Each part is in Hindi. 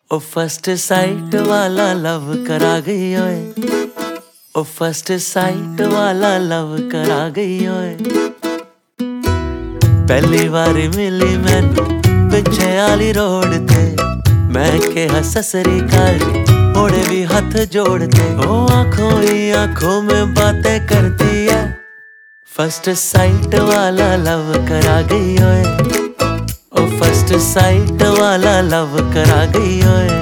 ओ फर्स्ट साइट वाला लव करा गई ओए, ओ फर्स्ट साइट वाला लव करा गई ओए। पहली बारी मिली मैनू पिछे आली रोड ते, मैं कहा ससरी काल होड़े भी हाथ जोड़ते। ओ आंखों ही आंखों में बातें करती है, फर्स्ट साइट वाला लव करा गई ओए, ओ फर्स्ट साइट वाला लव करा गई ओए।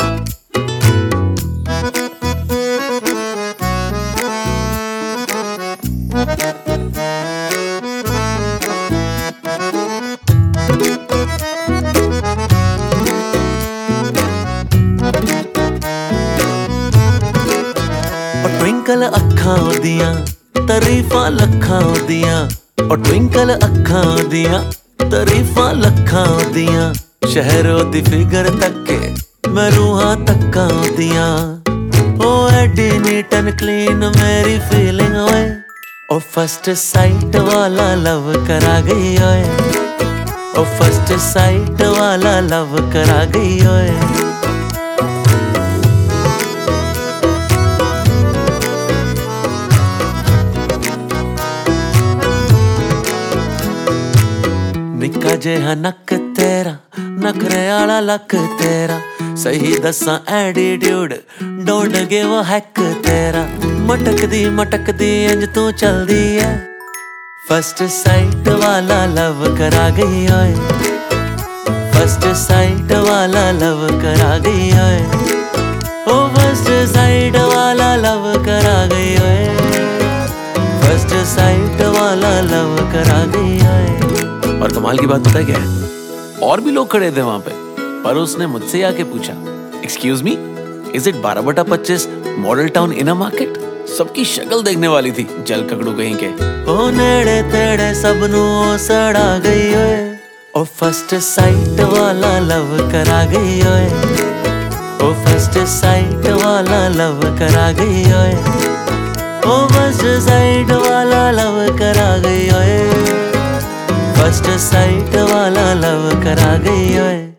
ट्विंकल अखां ओदियां तारीफां लखां ओदियां, ओ ट्विंकल अखां ओदियां तारीफां लखां ओदियां। शहरों दी फिगर तके मैं रूहां तक्कां ओदियां। ओ एडी नीट एंड क्लीन मेरी फीलिंग ओए, ओ फर्स्ट साइट वाला लव करा गई ओए, ओ फर्स्ट साइट वाला लव करा गई ओए। निक्का जेहा नक तेरा नखरे आला लक तेरा, सही दसा attitude don't give a heck तेरा। मटकदी इंज तू चलदी है, फर्स्ट साइट वाला लव करा गई ओए, फर्स्ट साइट वाला लव करा गई ओए, ओ फर्स्ट साइट वाला लव करा गई ओए, फर्स्ट साइट वाला लव करा गई ओए। और कमाल की बात पता है क्या है, और भी लोग खड़े थे वहां पे, पर उसने मुझसे आके पूछा, excuse me, is it 12/25 model town in a market? सबकी शक्ल देखने वाली थी, जल ककड़ू कहीं के। ओ नेड़े तेड़े सबनू सड़ा गई ओए, ओ फर्स्ट साइट वाला लव करा गई ओए, ओ फर्स्ट साइट वाला लव करा गई ओए, ओ फर्स्ट साइट वाला लव करा गई ओए, फर्स्ट साइट वाला लव करा गई ओए।